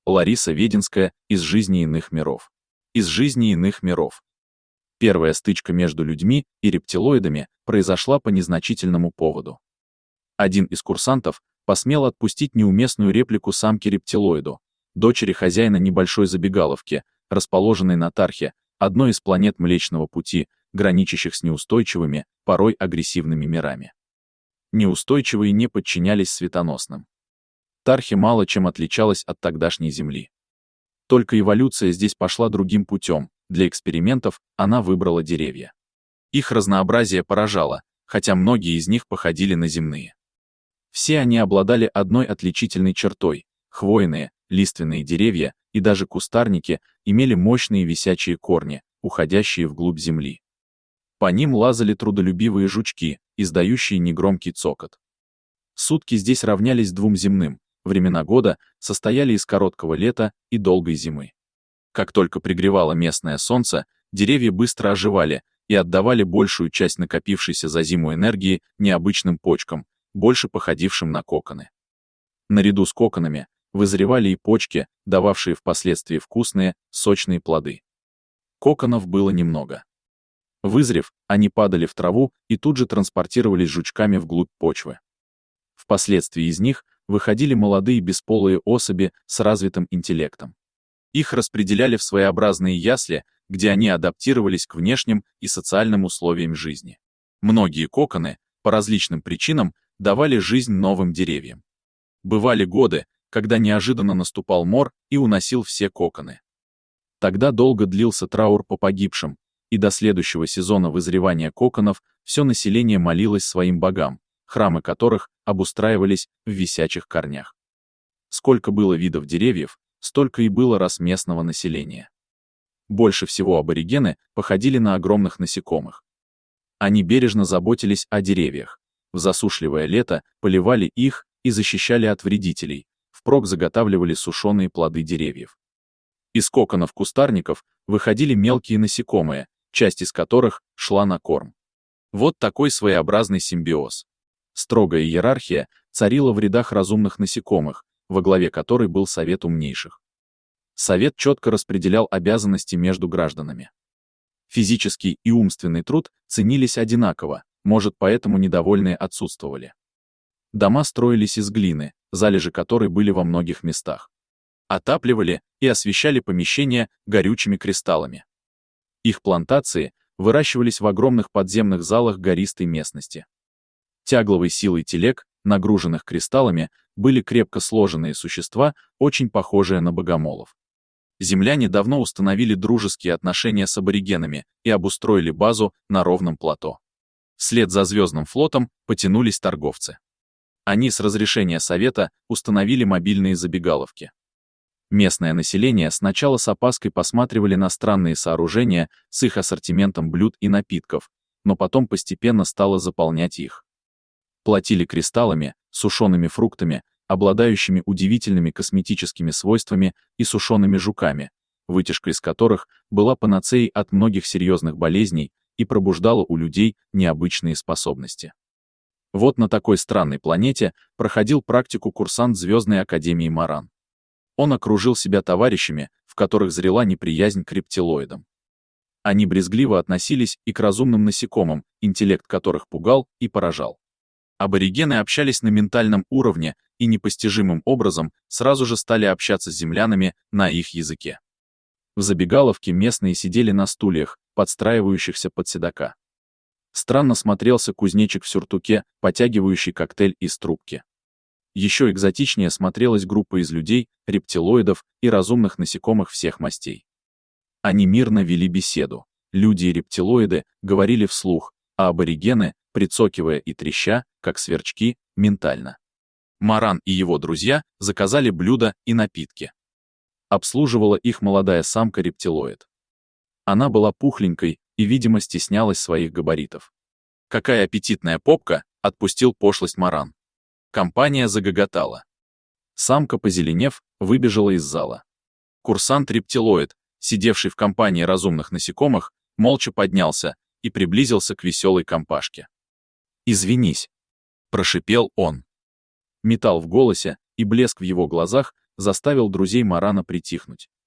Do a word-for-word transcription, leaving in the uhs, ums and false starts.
Лариса Веденская из «Жизни иных миров». Из «Жизни иных миров». Первая стычка между людьми и рептилоидами произошла по незначительному поводу. Один из курсантов посмел отпустить неуместную реплику самке-рептилоиду, дочери хозяина небольшой забегаловки, расположенной на Тархе, одной из планет Млечного Пути, граничащих с неустойчивыми, порой агрессивными мирами. Неустойчивые не подчинялись светоносным. Тархи мало чем отличалась от тогдашней Земли. Только эволюция здесь пошла другим путем, для экспериментов она выбрала деревья. Их разнообразие поражало, хотя многие из них походили на земные. Все они обладали одной отличительной чертой — хвойные, лиственные деревья и даже кустарники имели мощные висячие корни, уходящие вглубь земли. По ним лазали трудолюбивые жучки, издающие негромкий цокот. Сутки здесь равнялись двум земным, времена года состояли из короткого лета и долгой зимы. Как только пригревало местное солнце, деревья быстро оживали и отдавали большую часть накопившейся за зиму энергии необычным почкам, больше походившим на коконы. Наряду с коконами вызревали и почки, дававшие впоследствии вкусные, сочные плоды. Коконов было немного. Вызрев, они падали в траву и тут же транспортировались жучками вглубь почвы. Впоследствии из них выходили молодые бесполые особи с развитым интеллектом. Их распределяли в своеобразные ясли, где они адаптировались к внешним и социальным условиям жизни. Многие коконы, по различным причинам, давали жизнь новым деревьям. Бывали годы, когда неожиданно наступал мор и уносил все коконы. Тогда долго длился траур по погибшим, и до следующего сезона вызревания коконов все население молилось своим богам, храмы которых обустраивались в висячих корнях. Сколько было видов деревьев, столько и было рас местного населения. Больше всего аборигены походили на огромных насекомых. Они бережно заботились о деревьях, в засушливое лето поливали их и защищали от вредителей, впрок заготавливали сушеные плоды деревьев. Из коконов кустарников выходили мелкие насекомые, часть из которых шла на корм. Вот такой своеобразный симбиоз. Строгая иерархия царила в рядах разумных насекомых, во главе которой был Совет умнейших. Совет четко распределял обязанности между гражданами. Физический и умственный труд ценились одинаково, может, поэтому недовольные отсутствовали. Дома строились из глины, залежи которой были во многих местах. Отапливали и освещали помещения горючими кристаллами. Их плантации выращивались в огромных подземных залах гористой местности. Тягловой силой телег, нагруженных кристаллами, были крепко сложенные существа, очень похожие на богомолов. Земляне давно установили дружеские отношения с аборигенами и обустроили базу на ровном плато. Вслед за Звездным флотом потянулись торговцы. Они с разрешения Совета установили мобильные забегаловки. Местное население сначала с опаской посматривали на странные сооружения с их ассортиментом блюд и напитков, но потом постепенно стало заполнять их. Платили кристаллами, сушеными фруктами, обладающими удивительными косметическими свойствами, и сушеными жуками, вытяжка из которых была панацеей от многих серьезных болезней и пробуждала у людей необычные способности. Вот на такой странной планете проходил практику курсант Звездной Академии Маран. Он окружил себя товарищами, в которых зрела неприязнь к рептилоидам. Они брезгливо относились и к разумным насекомым, интеллект которых пугал и поражал. Аборигены общались на ментальном уровне и непостижимым образом сразу же стали общаться с землянами на их языке. В забегаловке местные сидели на стульях, подстраивающихся под седока. Странно смотрелся кузнечик в сюртуке, потягивающий коктейль из трубки. Еще экзотичнее смотрелась группа из людей, рептилоидов и разумных насекомых всех мастей. Они мирно вели беседу. Люди и рептилоиды говорили вслух, а аборигены, прицокивая и треща, как сверчки, ментально. Маран и его друзья заказали блюда и напитки. Обслуживала их молодая самка-рептилоид. Она была пухленькой и, видимо, стеснялась своих габаритов. «Какая аппетитная попка!» — отпустил пошлость Маран. Компания загоготала. Самка, позеленев, выбежала из зала. Курсант-рептилоид, сидевший в компании разумных насекомых, молча поднялся и приблизился к веселой компашке. «Извинись», — прошипел он. Металл в голосе и блеск в его глазах заставил друзей Марана притихнуть.